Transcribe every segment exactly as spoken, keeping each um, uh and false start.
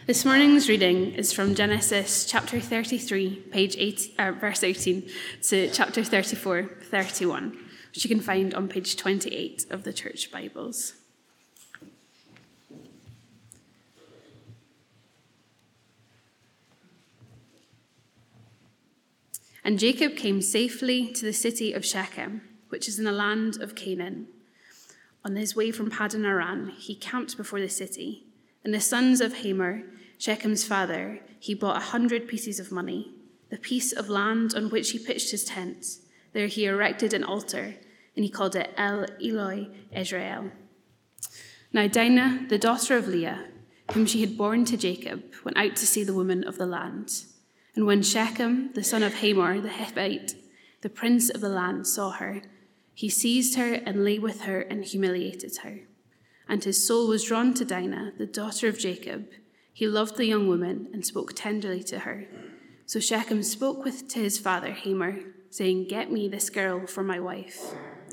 This morning's reading is from Genesis chapter thirty-three, page eight, uh, verse eighteen, to chapter thirty-four, thirty-one, which you can find on page twenty-eight of the Church Bibles. And Jacob came safely to the city of Shechem, which is in the land of Canaan. On his way from Paddan Aram, he camped before the city, and the sons of Hamor, Shechem's father, he bought a hundred pieces of money, the piece of land on which he pitched his tent. There he erected an altar, and he called it El Eloi Israel. Now Dinah, the daughter of Leah, whom she had borne to Jacob, went out to see the woman of the land. And when Shechem, the son of Hamor the Hivite, the prince of the land, saw her, he seized her and lay with her and humiliated her. And his soul was drawn to Dinah, the daughter of Jacob. He loved the young woman and spoke tenderly to her. So Shechem spoke with to his father Hamor, saying, "Get me this girl for my wife."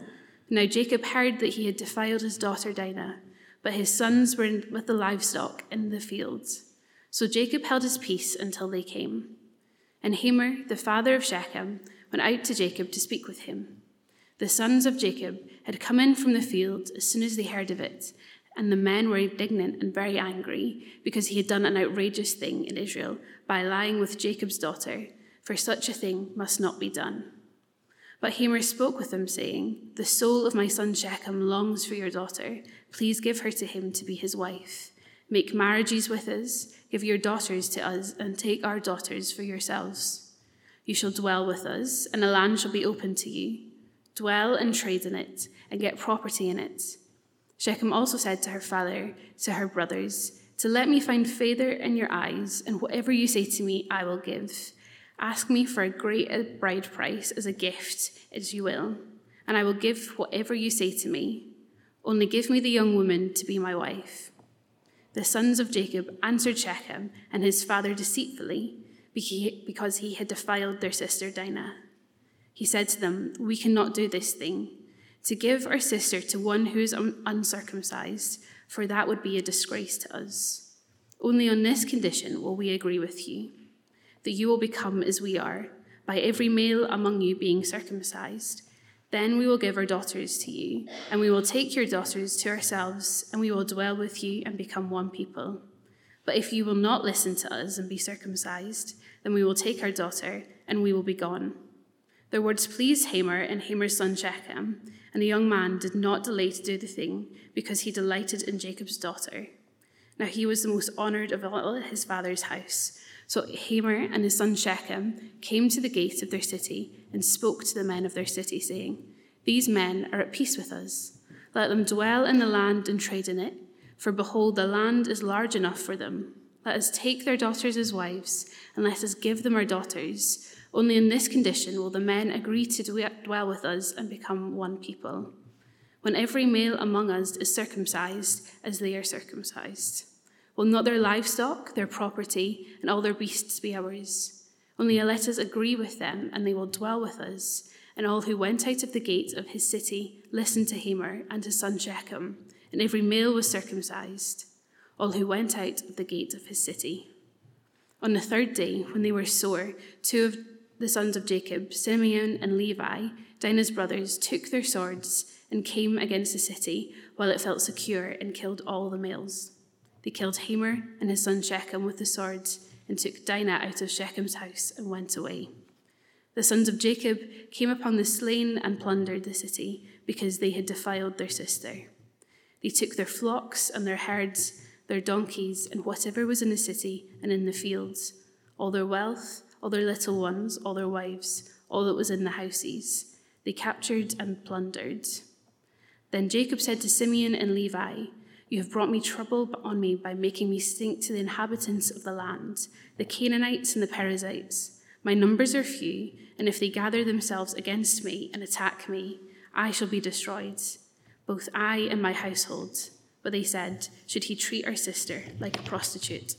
Now Jacob heard that he had defiled his daughter Dinah, but his sons were with the livestock in the fields. So Jacob held his peace until they came. And Hamor, the father of Shechem, went out to Jacob to speak with him. The sons of Jacob had come in from the field as soon as they heard of it, and the men were indignant and very angry because he had done an outrageous thing in Israel by lying with Jacob's daughter, for such a thing must not be done. But Hamor spoke with them, saying, "The soul of my son Shechem longs for your daughter. Please give her to him to be his wife. Make marriages with us, give your daughters to us, and take our daughters for yourselves. You shall dwell with us, and a land shall be open to you. Dwell and trade in it, and get property in it." Shechem also said to her father, to her brothers, "To let me find favor in your eyes, and whatever you say to me, I will give. Ask me for a great bride price as a gift, as you will, and I will give whatever you say to me. Only give me the young woman to be my wife." The sons of Jacob answered Shechem and his father deceitfully, because he had defiled their sister Dinah. He said to them, "We cannot do this thing, to give our sister to one who is uncircumcised, for that would be a disgrace to us. Only on this condition will we agree with you, that you will become as we are, by every male among you being circumcised. Then we will give our daughters to you, and we will take your daughters to ourselves, and we will dwell with you and become one people. But if you will not listen to us and be circumcised, then we will take our daughter, and we will be gone." Their words pleased Hamor and Hamor's son Shechem, and the young man did not delay to do the thing, because he delighted in Jacob's daughter. Now he was the most honored of all his father's house. So Hamor and his son Shechem came to the gate of their city and spoke to the men of their city, saying, "These men are at peace with us. Let them dwell in the land and trade in it, for behold, the land is large enough for them. Let us take their daughters as wives, and let us give them our daughters. Only in this condition will the men agree to dwell with us and become one people. When every male among us is circumcised, as they are circumcised, will not their livestock, their property, and all their beasts be ours? Only let us agree with them, and they will dwell with us." And all who went out of the gate of his city listened to Hamor and his son Shechem, and every male was circumcised, all who went out of the gate of his city. On the third day, when they were sore, two of the sons of Jacob, Simeon and Levi, Dinah's brothers, took their swords and came against the city while it felt secure and killed all the males. They killed Hamor and his son Shechem with the swords and took Dinah out of Shechem's house and went away. The sons of Jacob came upon the slain and plundered the city because they had defiled their sister. They took their flocks and their herds, their donkeys, and whatever was in the city and in the fields, all their wealth, all their little ones, all their wives, all that was in the houses. They captured and plundered. Then Jacob said to Simeon and Levi, "You have brought me trouble on me by making me stink to the inhabitants of the land, the Canaanites and the Perizzites. My numbers are few, and if they gather themselves against me and attack me, I shall be destroyed, both I and my household." But they said, "Should he treat our sister like a prostitute?"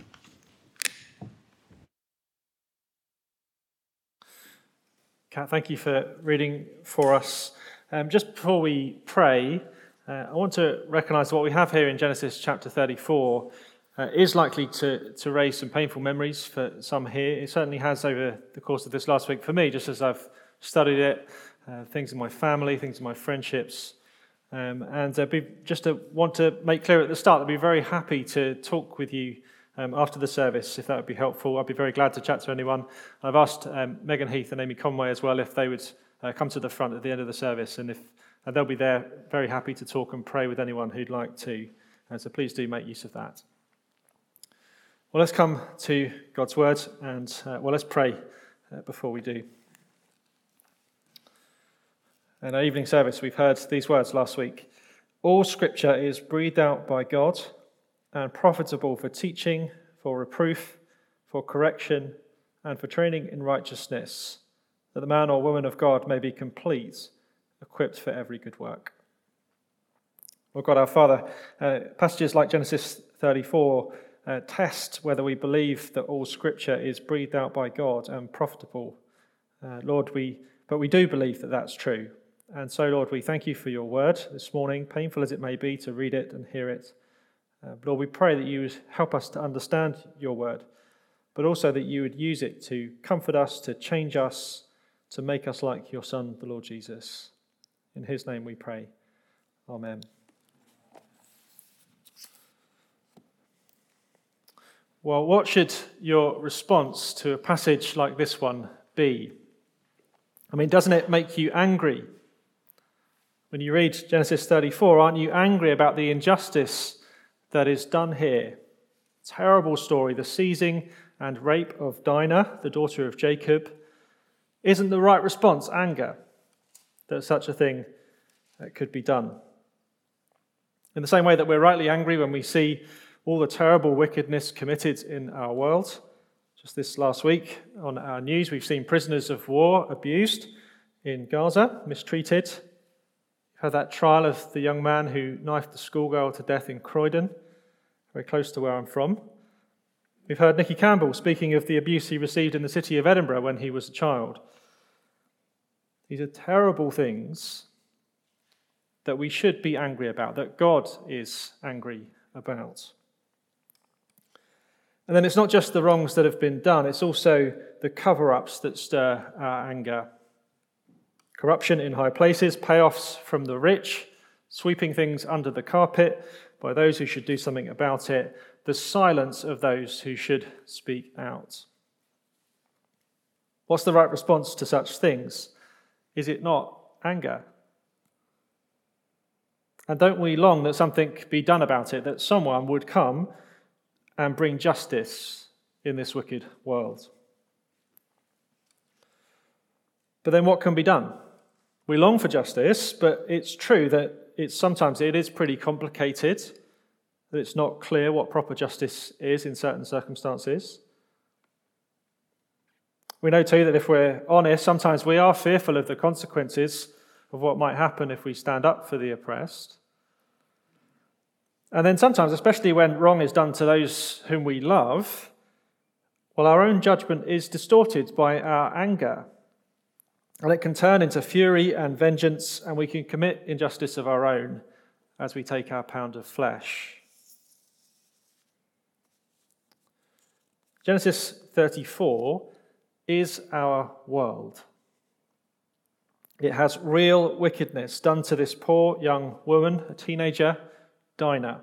Kat, thank you for reading for us. Um, just before we pray, uh, I want to recognise what we have here in Genesis chapter thirty-four uh, is likely to, to raise some painful memories for some here. It certainly has over the course of this last week for me, just as I've studied it, uh, things in my family, things in my friendships. Um, and uh, be, just to want to make clear at the start, I'd be very happy to talk with you um, after the service, if that would be helpful. I'd be very glad to chat to anyone. I've asked um, Megan Heath and Amy Conway as well if they would uh, come to the front at the end of the service, and if and they'll be there very happy to talk and pray with anyone who'd like to. And so please do make use of that. Well, let's come to God's word, and uh, well, let's pray uh, before we do. In our evening service, we've heard these words last week. All scripture is breathed out by God and profitable for teaching, for reproof, for correction, and for training in righteousness, that the man or woman of God may be complete, equipped for every good work. Lord God, our Father, uh, passages like Genesis thirty-four uh, test whether we believe that all scripture is breathed out by God and profitable. Uh, Lord, we but we do believe that that's true. And so, Lord, we thank you for your word this morning, painful as it may be to read it and hear it. Uh, Lord, we pray that you would help us to understand your word, but also that you would use it to comfort us, to change us, to make us like your Son, the Lord Jesus. In his name we pray. Amen. Well, what should your response to a passage like this one be? I mean, doesn't it make you angry? When you read Genesis thirty-four, aren't you angry about the injustice that is done here? Terrible story, the seizing and rape of Dinah, the daughter of Jacob. Isn't the right response anger that such a thing could be done? In the same way that we're rightly angry when we see all the terrible wickedness committed in our world. Just this last week on our news, we've seen prisoners of war abused in Gaza, mistreated. We've had that trial of the young man who knifed the schoolgirl to death in Croydon, very close to where I'm from. We've heard Nicky Campbell speaking of the abuse he received in the city of Edinburgh when he was a child. These are terrible things that we should be angry about, that God is angry about. And then it's not just the wrongs that have been done, it's also the cover-ups that stir our anger. Corruption in high places, payoffs from the rich, sweeping things under the carpet by those who should do something about it, the silence of those who should speak out. What's the right response to such things? Is it not anger? And don't we long that something be done about it, that someone would come and bring justice in this wicked world? But then what can be done? We long for justice, but it's true that it's sometimes it is pretty complicated, that it's not clear what proper justice is in certain circumstances. We know too that if we're honest, sometimes we are fearful of the consequences of what might happen if we stand up for the oppressed. And then sometimes, especially when wrong is done to those whom we love, well, our own judgment is distorted by our anger. And it can turn into fury and vengeance, and we can commit injustice of our own as we take our pound of flesh. Genesis thirty-four is our world. It has real wickedness done to this poor young woman, a teenager, Dinah.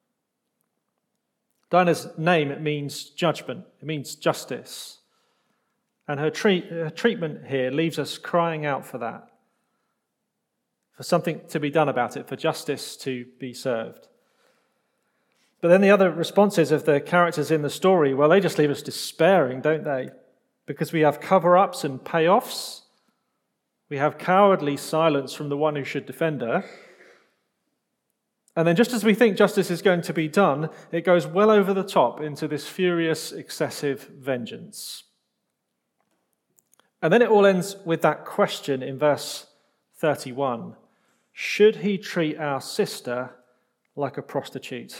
Dinah's name means judgment, it means justice. And her, treat, her treatment here leaves us crying out for that, for something to be done about it, for justice to be served. But then the other responses of the characters in the story, well, they just leave us despairing, don't they? Because we have cover-ups and payoffs. We have cowardly silence from the one who should defend her. And then just as we think justice is going to be done, it goes well over the top into this furious, excessive vengeance. And then it all ends with that question in verse thirty-one. Should he treat our sister like a prostitute?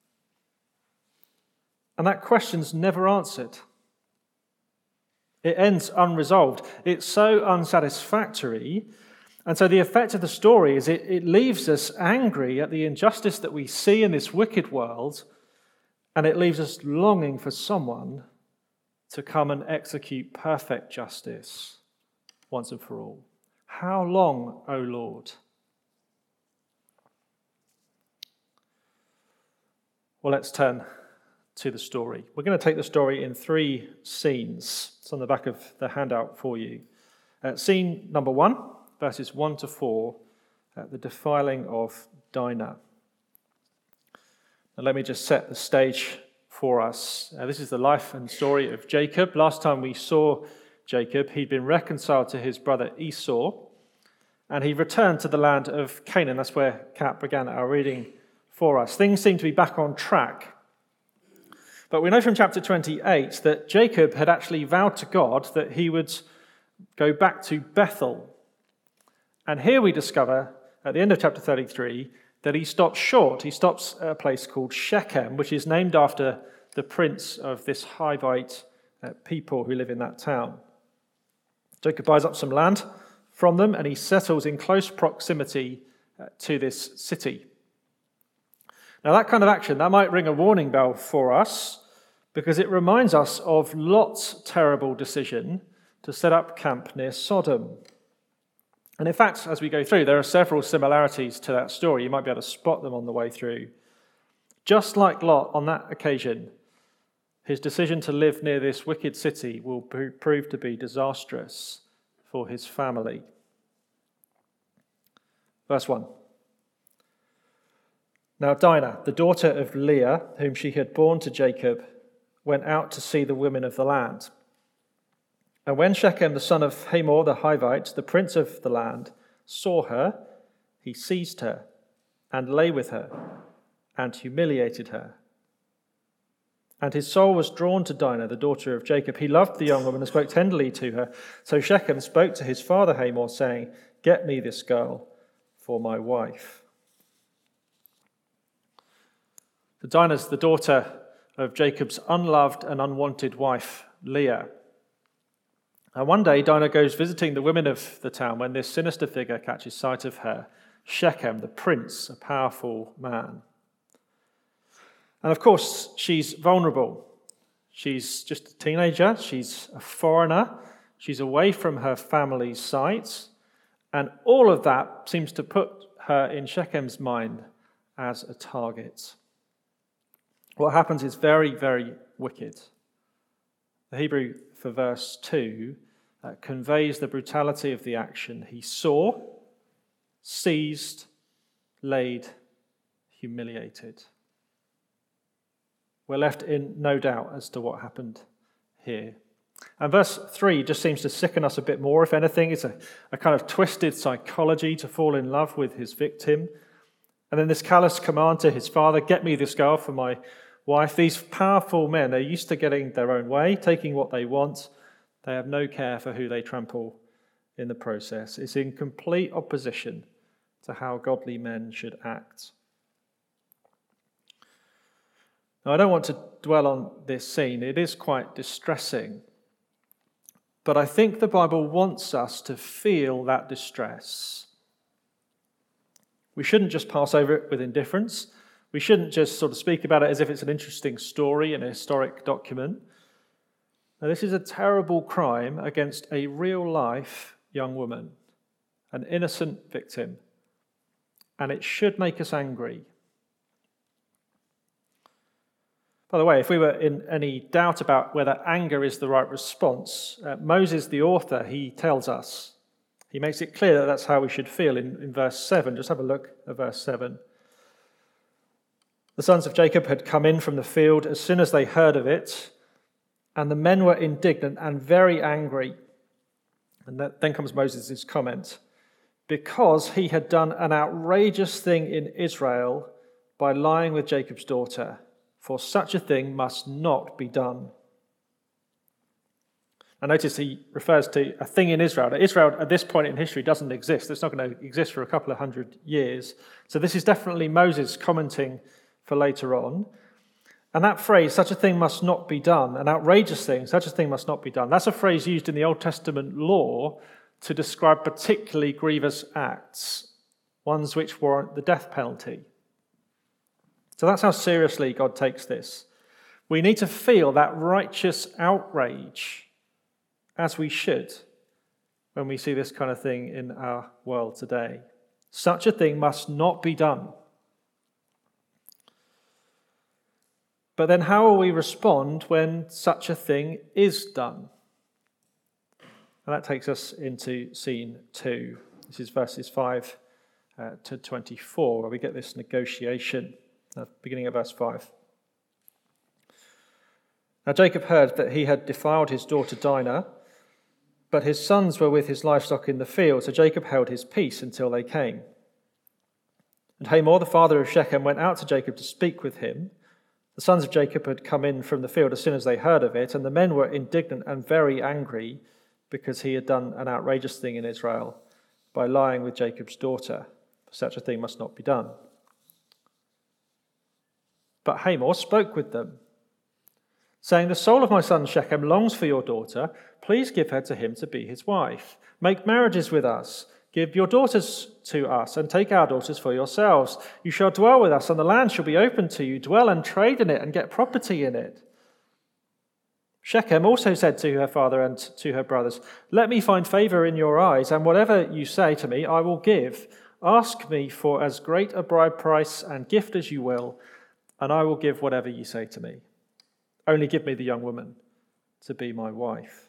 And that question's never answered. It ends unresolved. It's so unsatisfactory. And so the effect of the story is it, it leaves us angry at the injustice that we see in this wicked world, And it leaves us longing for someone to come and execute perfect justice once and for all. How long, O Lord? Well, let's turn to the story. We're going to take the story in three scenes. It's on the back of the handout for you. Uh, scene number one, verses one to four, uh, the defiling of Dinah. Now, let me just set the stage for us. Uh, this is the life and story of Jacob. Last time we saw Jacob, he'd been reconciled to his brother Esau, and he returned to the land of Canaan. That's where Kat began our reading for us. Things seem to be back on track. But we know from chapter twenty-eight that Jacob had actually vowed to God that he would go back to Bethel. And here we discover, at the end of chapter thirty-three, that he stops short. He stops at a place called Shechem, which is named after the prince of this Hivite uh, people who live in that town. Jacob buys up some land from them, and he settles in close proximity uh, to this city. Now, that kind of action, that might ring a warning bell for us, because it reminds us of Lot's terrible decision to set up camp near Sodom. And in fact, as we go through, there are several similarities to that story. You might be able to spot them on the way through. Just like Lot on that occasion, his decision to live near this wicked city will prove to be disastrous for his family. Verse one. Now Dinah, the daughter of Leah, whom she had borne to Jacob, went out to see the women of the land. And when Shechem, the son of Hamor the Hivite, the prince of the land, saw her, he seized her and lay with her and humiliated her. And his soul was drawn to Dinah, the daughter of Jacob. He loved the young woman and spoke tenderly to her. So Shechem spoke to his father Hamor, saying, "Get me this girl for my wife." So Dinah's the daughter of Jacob's unloved and unwanted wife, Leah. And one day, Dinah goes visiting the women of the town when this sinister figure catches sight of her, Shechem, the prince, a powerful man. And of course, she's vulnerable. She's just a teenager. She's a foreigner. She's away from her family's sight. And all of that seems to put her in Shechem's mind as a target. What happens is very, very wicked. The Hebrew for verse two uh, conveys the brutality of the action. He saw, seized, laid, humiliated. We're left in no doubt as to what happened here. And verse three just seems to sicken us a bit more, if anything. It's a, a kind of twisted psychology to fall in love with his victim. And then this callous command to his father, "Get me this girl for my wife." These powerful men, they're used to getting their own way, taking what they want. They have no care for who they trample in the process. It's in complete opposition to how godly men should act. Now, I don't want to dwell on this scene. It is quite distressing. But I think the Bible wants us to feel that distress. We shouldn't just pass over it with indifference. We shouldn't just sort of speak about it as if it's an interesting story in a historic document. Now, this is a terrible crime against a real-life young woman, an innocent victim, and it should make us angry. By the way, if we were in any doubt about whether anger is the right response, uh, Moses, the author, he tells us. He makes it clear that that's how we should feel in, in verse seven. Just have a look at verse seven. The sons of Jacob had come in from the field as soon as they heard of it, and the men were indignant and very angry. And that, then comes Moses' comment. Because he had done an outrageous thing in Israel by lying with Jacob's daughter, for such a thing must not be done. And notice he refers to a thing in Israel. Now, Israel at this point in history doesn't exist. It's not going to exist for a couple of hundred years. So this is definitely Moses commenting for later on. And that phrase, "such a thing must not be done," an outrageous thing, such a thing must not be done, that's a phrase used in the Old Testament law to describe particularly grievous acts, ones which warrant the death penalty. So that's how seriously God takes this. We need to feel that righteous outrage, as we should, when we see this kind of thing in our world today. Such a thing must not be done. But then how will we respond when such a thing is done? And that takes us into scene two. This is verses five uh, to twenty-four, where we get this negotiation, uh, beginning of verse five. Now Jacob heard that he had defiled his daughter Dinah, but his sons were with his livestock in the field, so Jacob held his peace until they came. And Hamor, the father of Shechem, went out to Jacob to speak with him. The sons of Jacob had come in from the field as soon as they heard of it, and the men were indignant and very angry because he had done an outrageous thing in Israel by lying with Jacob's daughter. Such a thing must not be done. But Hamor spoke with them, saying, "The soul of my son Shechem longs for your daughter. Please give her to him to be his wife. Make marriages with us. Give your daughters to us, and take our daughters for yourselves. You shall dwell with us, and the land shall be open to you. Dwell and trade in it, and get property in it." Shechem also said to her father and to her brothers, "Let me find favor in your eyes, and whatever you say to me I will give. Ask me for as great a bride price and gift as you will, and I will give whatever you say to me. Only give me the young woman to be my wife."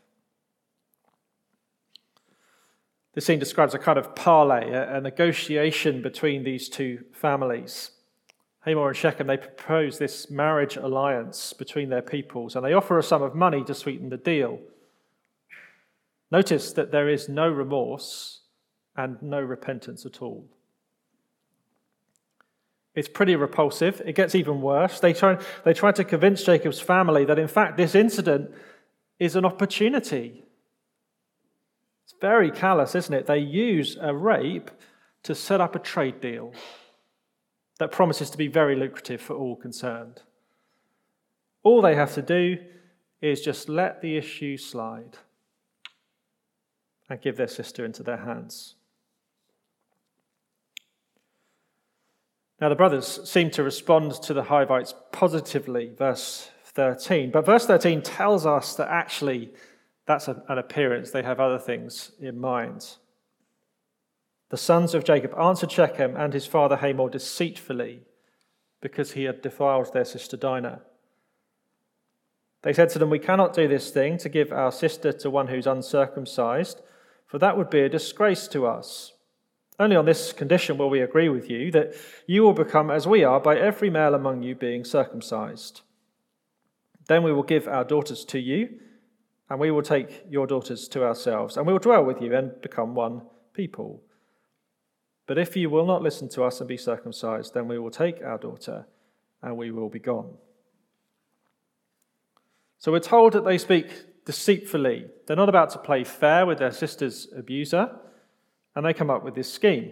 This scene describes a kind of parley, a negotiation between these two families. Hamor and Shechem, they propose this marriage alliance between their peoples, and they offer a sum of money to sweeten the deal. Notice that there is no remorse and no repentance at all. It's pretty repulsive. It gets even worse. They try, they try to convince Jacob's family that, in fact, this incident is an opportunity. It's very callous, isn't it? They use a rape to set up a trade deal that promises to be very lucrative for all concerned. All they have to do is just let the issue slide and give their sister into their hands. Now the brothers seem to respond to the Hivites positively, verse thirteen. But verse thirteen tells us that actually that's an appearance. They have other things in mind. The sons of Jacob answered Shechem and his father Hamor deceitfully because he had defiled their sister Dinah. They said to them, "We cannot do this thing to give our sister to one who's uncircumcised, for that would be a disgrace to us. Only on this condition will we agree with you, that you will become as we are by every male among you being circumcised. Then we will give our daughters to you, and we will take your daughters to ourselves, and we will dwell with you and become one people. But if you will not listen to us and be circumcised, then we will take our daughter, and we will be gone." So we're told that they speak deceitfully. They're not about to play fair with their sister's abuser, and they come up with this scheme.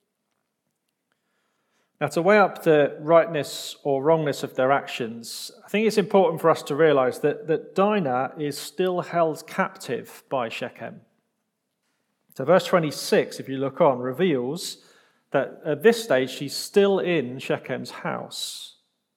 Now, to weigh up the rightness or wrongness of their actions, I think it's important for us to realize that, that Dinah is still held captive by Shechem. So verse twenty-six, if you look on, reveals that at this stage she's still in Shechem's house.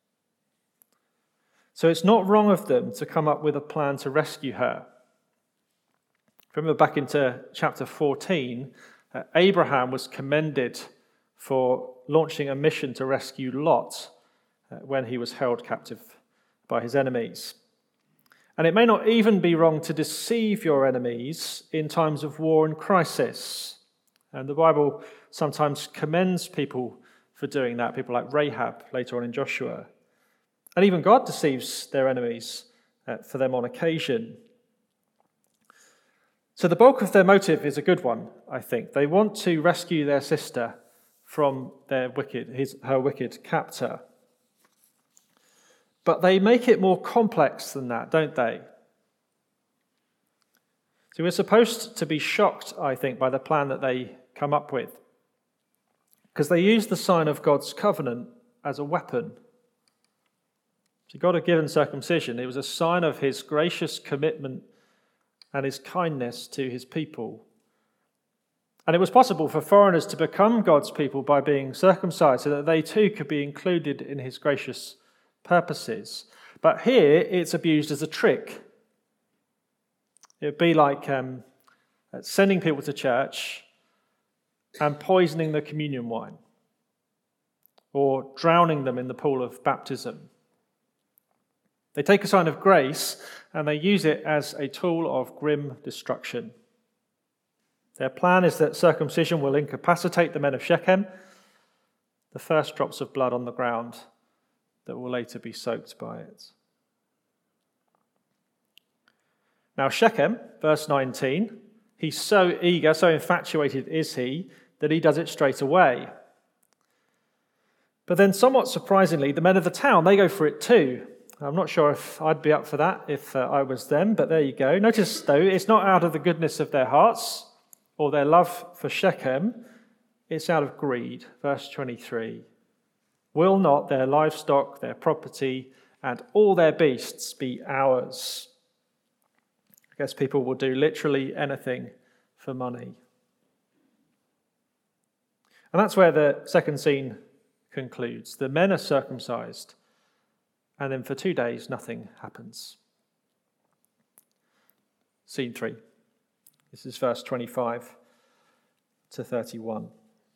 So it's not wrong of them to come up with a plan to rescue her. Remember back into chapter fourteen, uh, Abraham was commended for launching a mission to rescue Lot uh, when he was held captive by his enemies. And it may not even be wrong to deceive your enemies in times of war and crisis. And the Bible sometimes commends people for doing that, people like Rahab later on in Joshua. And even God deceives their enemies uh, for them on occasion. So the bulk of their motive is a good one, I think. They want to rescue their sister from their wicked, his, her wicked captor. But they make it more complex than that, don't they? So we're supposed to be shocked, I think, by the plan that they come up with, because they use the sign of God's covenant as a weapon. So God had given circumcision. It was a sign of his gracious commitment and his kindness to his people. And it was possible for foreigners to become God's people by being circumcised so that they too could be included in his gracious purposes. But here it's abused as a trick. It would be like um, sending people to church and poisoning the communion wine, or drowning them in the pool of baptism. They take a sign of grace and they use it as a tool of grim destruction. Their plan is that circumcision will incapacitate the men of Shechem, the first drops of blood on the ground that will later be soaked by it. Now Shechem, verse nineteen, he's so eager, so infatuated is he, that he does it straight away. But then somewhat surprisingly, the men of the town, they go for it too. I'm not sure if I'd be up for that if uh, I was them, but there you go. Notice, though, it's not out of the goodness of their hearts or their love for Shechem. It's out of greed. Verse twenty-three. Will not their livestock, their property, and all their beasts be ours? I guess people will do literally anything for money. And that's where the second scene concludes. The men are circumcised, and then for two days nothing happens. Scene three. This is verse twenty-five to thirty-one.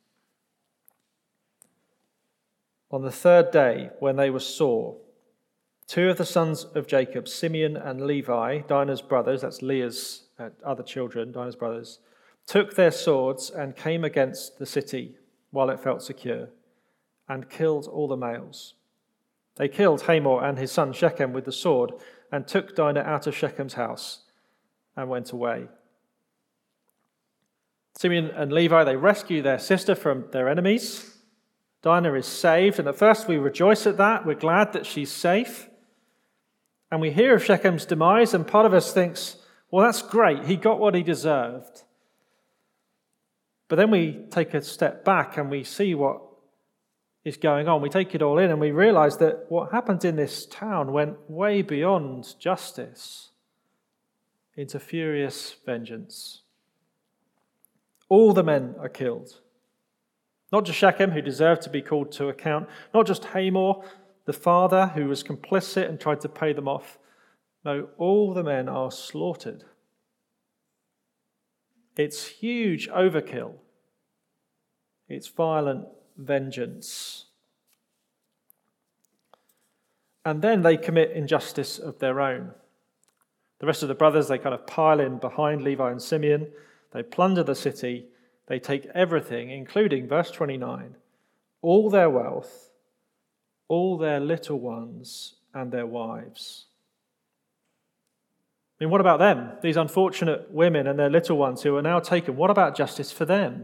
On the third day, when they were sore, two of the sons of Jacob, Simeon and Levi, Dinah's brothers, that's Leah's uh, other children, Dinah's brothers, took their swords and came against the city while it felt secure, and killed all the males. They killed Hamor and his son Shechem with the sword, and took Dinah out of Shechem's house, and went away. Simeon and Levi, they rescue their sister from their enemies. Dinah is saved, and at first we rejoice at that. We're glad that she's safe. And we hear of Shechem's demise, and part of us thinks, well, that's great. He got what he deserved. But then we take a step back and we see what is going on. We take it all in and we realize that what happened in this town went way beyond justice into furious vengeance. All the men are killed. Not just Shechem, who deserved to be called to account. Not just Hamor, the father, who was complicit and tried to pay them off. No, all the men are slaughtered. It's huge overkill. It's violent vengeance. And then they commit injustice of their own. The rest of the brothers, they kind of pile in behind Levi and Simeon. They plunder the city. They take everything, including, verse twenty-nine, all their wealth, all their little ones, and their wives. I mean, what about them? These unfortunate women and their little ones who are now taken. What about justice for them?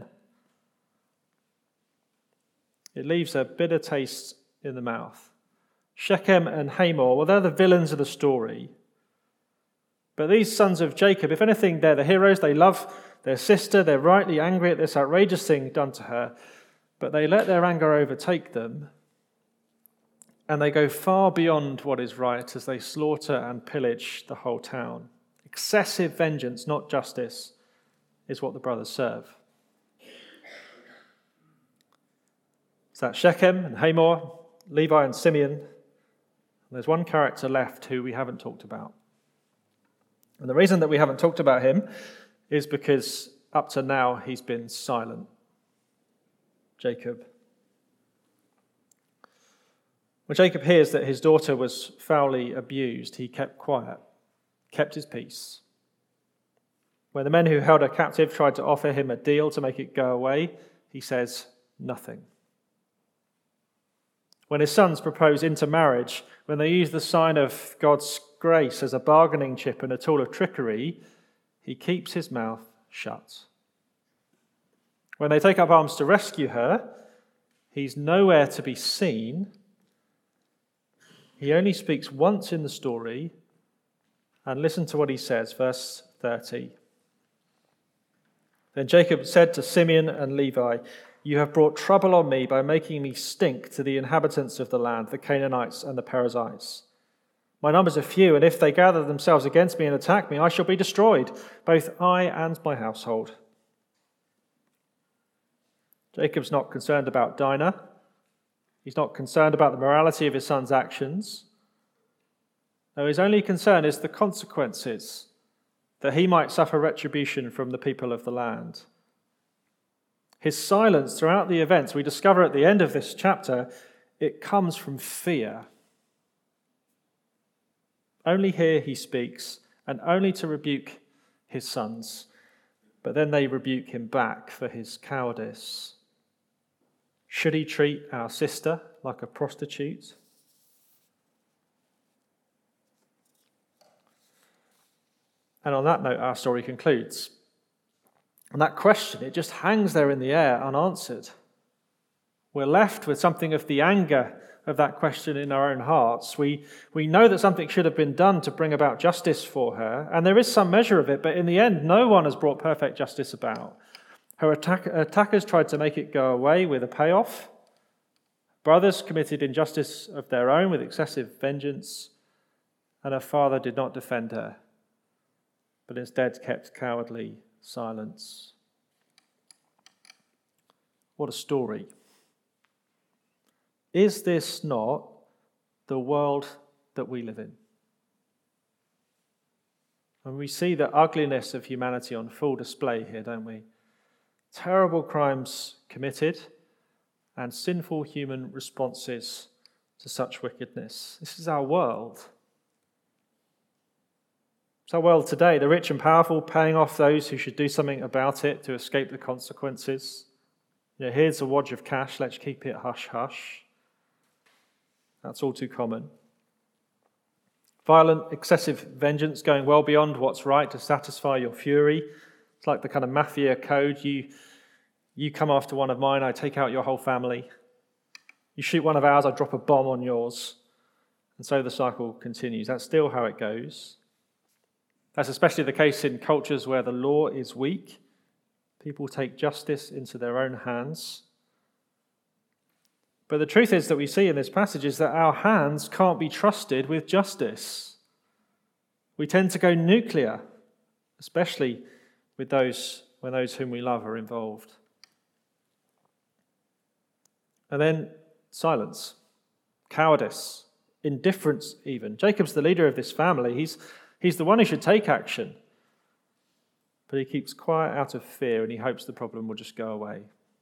It leaves a bitter taste in the mouth. Shechem and Hamor, well, they're the villains of the story. But these sons of Jacob, if anything, they're the heroes. They love their sister. They're rightly angry at this outrageous thing done to her. But they let their anger overtake them. And they go far beyond what is right as they slaughter and pillage the whole town. Excessive vengeance, not justice, is what the brothers serve. So that's Shechem and Hamor, Levi and Simeon. And there's one character left who we haven't talked about. And the reason that we haven't talked about him is because up to now he's been silent. Jacob. When Jacob hears that his daughter was foully abused, he kept quiet, kept his peace. When the men who held her captive tried to offer him a deal to make it go away, he says nothing. When his sons propose intermarriage, when they use the sign of God's grace as a bargaining chip and a tool of trickery, he keeps his mouth shut. When they take up arms to rescue her, he's nowhere to be seen. He only speaks once in the story, and listen to what he says, verse thirty. Then Jacob said to Simeon and Levi, "You have brought trouble on me by making me stink to the inhabitants of the land, the Canaanites and the Perizzites. My numbers are few, and if they gather themselves against me and attack me, I shall be destroyed, both I and my household." Jacob's not concerned about Dinah. He's not concerned about the morality of his son's actions. No, his only concern is the consequences, that he might suffer retribution from the people of the land. His silence throughout the events, we discover at the end of this chapter, it comes from fear. Only here he speaks, and only to rebuke his sons. But then they rebuke him back for his cowardice. Should he treat our sister like a prostitute? And on that note, our story concludes. And that question, it just hangs there in the air unanswered. We're left with something of the anger of that question in our own hearts. We, we know that something should have been done to bring about justice for her, and there is some measure of it, but in the end, no one has brought perfect justice about. Her attack, attackers tried to make it go away with a payoff. Brothers committed injustice of their own with excessive vengeance, and her father did not defend her, but instead kept cowardly silence. What a story. Is this not the world that we live in? And we see the ugliness of humanity on full display here, don't we? Terrible crimes committed and sinful human responses to such wickedness. This is our world. It's our world today, the rich and powerful paying off those who should do something about it to escape the consequences. You know, here's a wad of cash, let's keep it hush-hush. That's all too common. Violent, excessive vengeance going well beyond what's right to satisfy your fury. It's like the kind of mafia code. You, you come after one of mine, I take out your whole family. You shoot one of ours, I drop a bomb on yours. And so the cycle continues. That's still how it goes. That's especially the case in cultures where the law is weak. People take justice into their own hands. But the truth is that we see in this passage is that our hands can't be trusted with justice. We tend to go nuclear, especially with those when those whom we love are involved. And then silence, cowardice, indifference even. Jacob's the leader of this family. He's, he's the one who should take action. But he keeps quiet out of fear and he hopes the problem will just go away.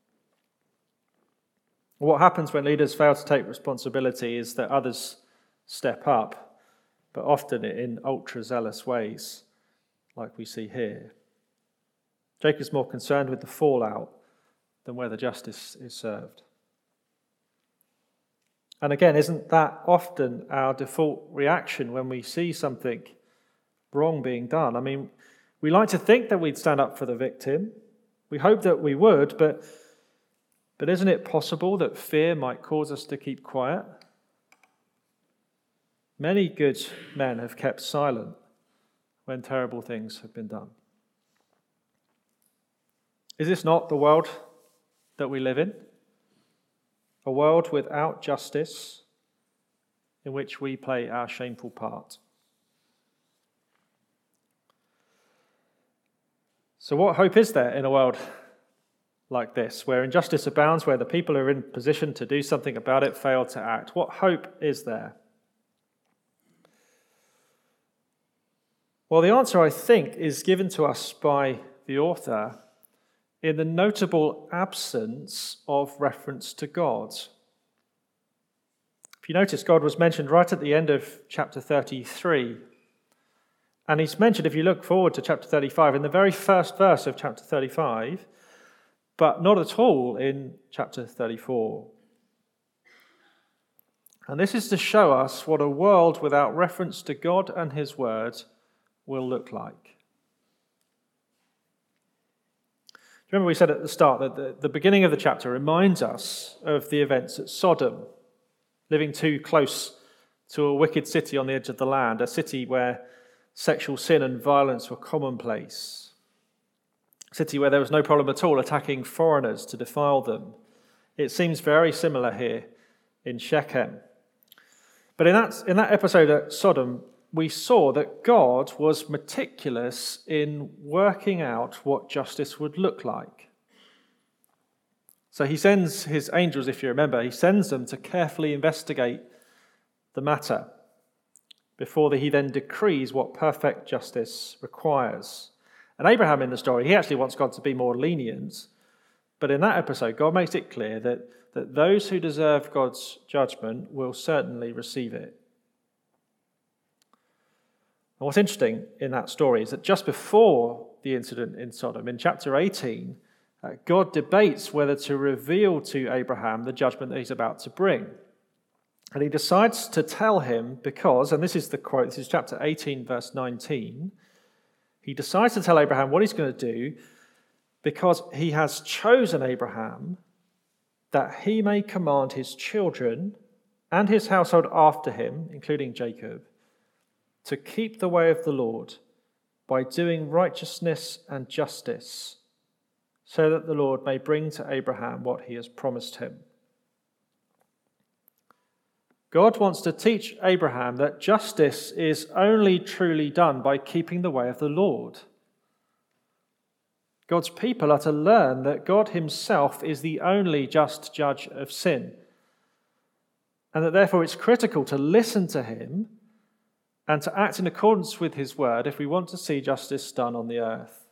What happens when leaders fail to take responsibility is that others step up, but often in ultra-zealous ways, like we see here. Jacob's more concerned with the fallout than whether justice is served. And again, isn't that often our default reaction when we see something wrong being done? I mean, we like to think that we'd stand up for the victim. We hope that we would, but But isn't it possible that fear might cause us to keep quiet? Many good men have kept silent when terrible things have been done. Is this not the world that we live in? A world without justice in which we play our shameful part. So what hope is there in a world like this, where injustice abounds, where the people who are in position to do something about it fail to act? What hope is there? Well, the answer, I think, is given to us by the author in the notable absence of reference to God. If you notice, God was mentioned right at the end of chapter thirty-three. And he's mentioned, if you look forward to chapter thirty-five, in the very first verse of chapter thirty-five, but not at all in chapter thirty-four. And this is to show us what a world without reference to God and his word will look like. Remember we said at the start that the, the beginning of the chapter reminds us of the events at Sodom, living too close to a wicked city on the edge of the land, a city where sexual sin and violence were commonplace. A city where there was no problem at all attacking foreigners to defile them. It seems very similar here in Shechem. But in that, in that episode at Sodom, we saw that God was meticulous in working out what justice would look like. So he sends his angels, if you remember, he sends them to carefully investigate the matter before he then decrees what perfect justice requires. And Abraham in the story, he actually wants God to be more lenient. But in that episode, God makes it clear that, that those who deserve God's judgment will certainly receive it. And what's interesting in that story is that just before the incident in Sodom, in chapter eighteen, uh, God debates whether to reveal to Abraham the judgment that he's about to bring. And he decides to tell him because, and this is the quote, this is chapter eighteen, verse nineteen, he decides to tell Abraham what he's going to do because he has chosen Abraham that he may command his children and his household after him, including Jacob, to keep the way of the Lord by doing righteousness and justice, so that the Lord may bring to Abraham what he has promised him. God wants to teach Abraham that justice is only truly done by keeping the way of the Lord. God's people are to learn that God himself is the only just judge of sin, and that therefore it's critical to listen to him and to act in accordance with his word if we want to see justice done on the earth.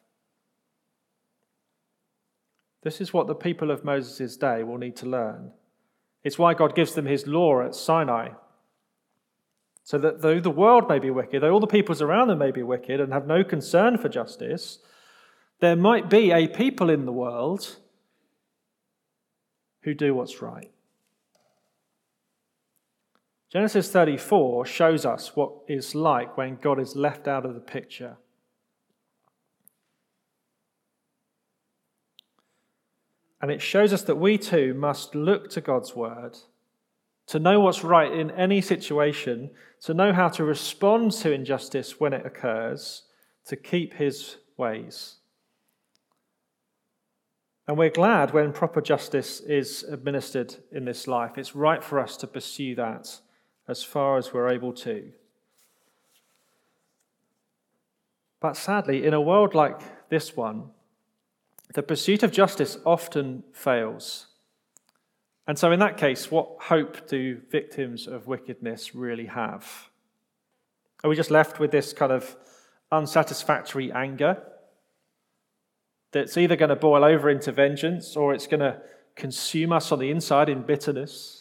This is what the people of Moses' day will need to learn. It's why God gives them his law at Sinai, so that though the world may be wicked, though all the peoples around them may be wicked and have no concern for justice, there might be a people in the world who do what's right. Genesis thirty-four shows us what it's like when God is left out of the picture. And it shows us that we too must look to God's word to know what's right in any situation, to know how to respond to injustice when it occurs, to keep his ways. And we're glad when proper justice is administered in this life. It's right for us to pursue that as far as we're able to. But sadly, in a world like this one, the pursuit of justice often fails. And so in that case, what hope do victims of wickedness really have? Are we just left with this kind of unsatisfactory anger that's either going to boil over into vengeance or it's going to consume us on the inside in bitterness?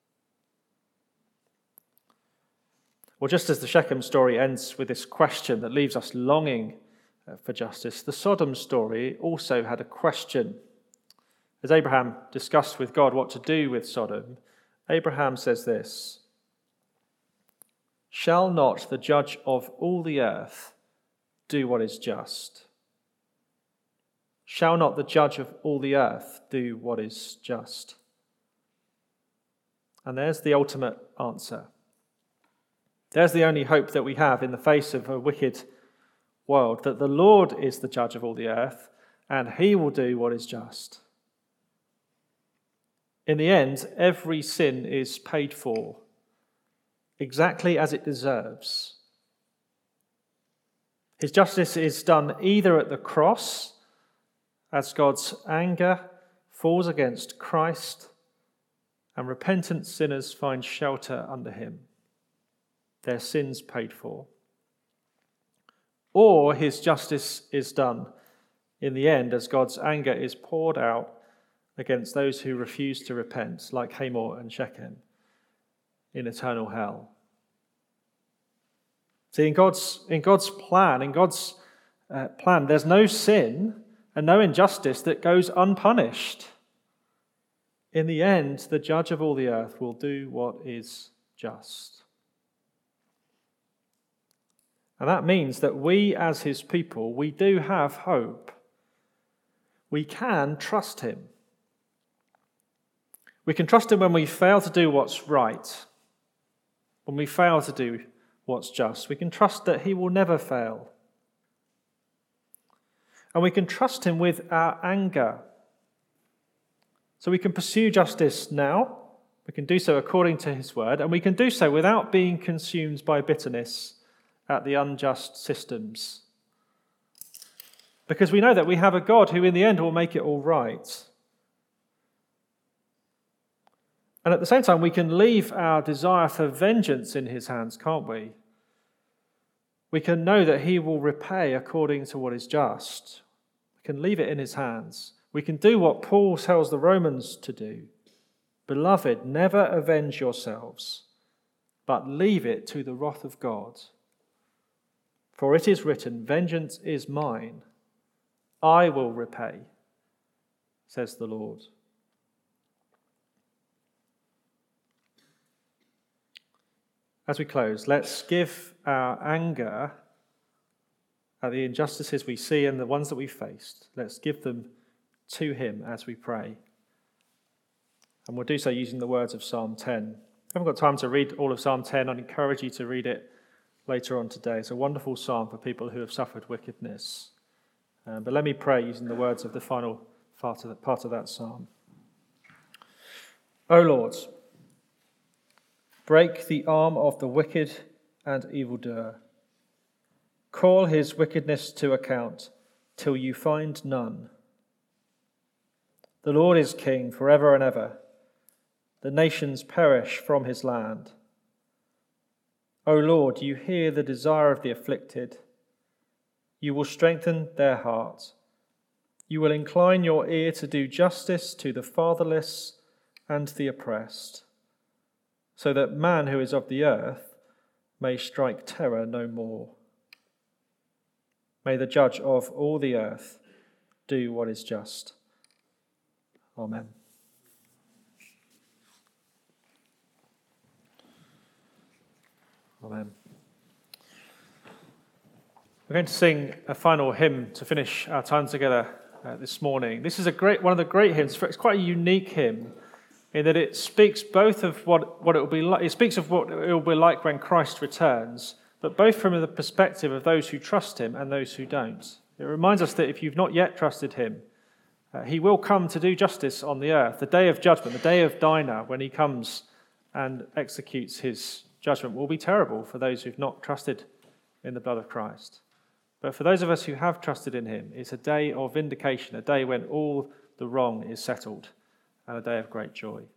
Well, just as the Shechem story ends with this question that leaves us longing for justice, the Sodom story also had a question. As Abraham discussed with God what to do with Sodom, Abraham says this: "Shall not the judge of all the earth do what is just? Shall not the judge of all the earth do what is just?" And there's the ultimate answer. There's the only hope that we have in the face of a wicked world, that the Lord is the judge of all the earth, and he will do what is just. In the end, every sin is paid for, exactly as it deserves. His justice is done either at the cross, as God's anger falls against Christ, and repentant sinners find shelter under him, their sins paid for. Or his justice is done in the end as God's anger is poured out against those who refuse to repent, like Hamor and Shechem, in eternal hell. See, in God's, in God's plan, in God's uh, plan, there's no sin and no injustice that goes unpunished. In the end, the judge of all the earth will do what is just. And that means that we as his people, we do have hope. We can trust him. We can trust him when we fail to do what's right, when we fail to do what's just. We can trust that he will never fail. And we can trust him with our anger. So we can pursue justice now. We can do so according to his word, and we can do so without being consumed by bitterness at the unjust systems. Because we know that we have a God who in the end will make it all right. And at the same time, we can leave our desire for vengeance in his hands, can't we? we can know that he will repay according to what is just. We can leave it in his hands. We can do what Paul tells the Romans to do. Beloved, never avenge yourselves, but leave it to the wrath of God. For it is written, vengeance is mine, I will repay, says the Lord. As we close, let's give our anger at the injustices we see and the ones that we faced, let's give them to him as we pray. And we'll do so using the words of Psalm ten. I haven't got time to read all of Psalm ten. I'd encourage you to read it later on today. It's a wonderful psalm for people who have suffered wickedness. Um, but let me pray using the words of the final part of, the, part of that psalm. O Lord, break the arm of the wicked and evildoer. Call his wickedness to account till you find none. The Lord is king forever and ever. The nations perish from his land. O Lord, you hear the desire of the afflicted. You will strengthen their heart. You will incline your ear to do justice to the fatherless and the oppressed, so that man who is of the earth may strike terror no more. May the judge of all the earth do what is just. Amen. Amen. We're going to sing a final hymn to finish our time together uh, this morning. This is a great, one of the great hymns. It's quite a unique hymn in that it speaks both of what, what it will be like. It speaks of what it will be like when Christ returns, but both from the perspective of those who trust him and those who don't. It reminds us that if you've not yet trusted him, uh, he will come to do justice on the earth. The day of judgment, the day of Dinah, when he comes and executes his judgment, will be terrible for those who've not trusted in the blood of Christ. But for those of us who have trusted in him, it's a day of vindication, a day when all the wrong is settled, and a day of great joy.